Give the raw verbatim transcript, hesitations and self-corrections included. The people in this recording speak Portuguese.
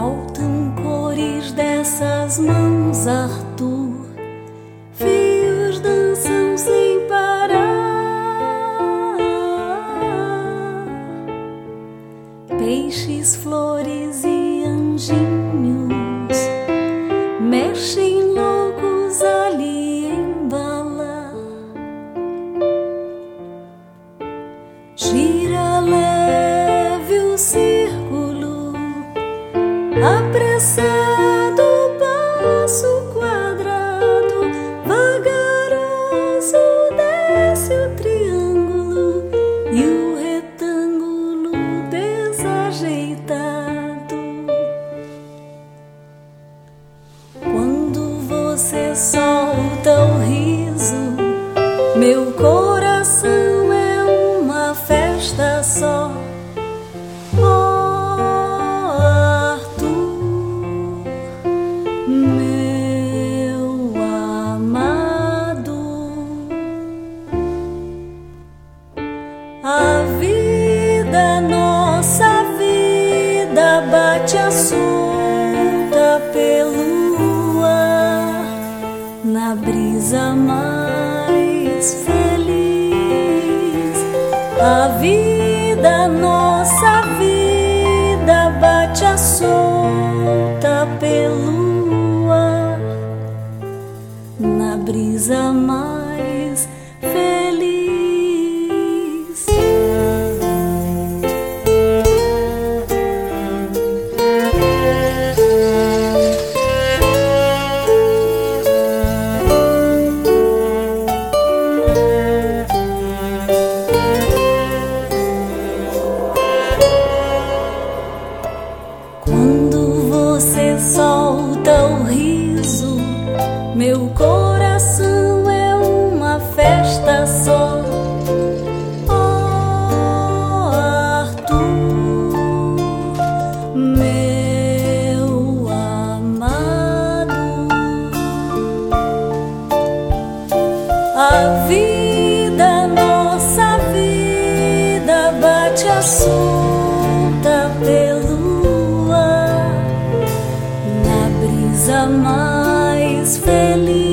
Faltam cores dessas mãos, Arthur. Fios dançam sem parar. Peixes, flores e anjinhos mexem loucos ali em bala. Gira leve o círculo, apressado passo quadrado, vagaroso desce o triângulo e o retângulo desajeitado. Quando você solta o riso, meu coração é uma festa só. Meu amado, a vida, nossa vida, bate a solta pelo ar, na brisa mais feliz. A vida, nossa vida, bate a solta pelo na brisa mais feliz. Quando você solta o riso, meu coração é uma festa só. Oh, Arthur, meu amado, a vida, nossa vida, bate a solta pelo ar, na brisa mais feliz.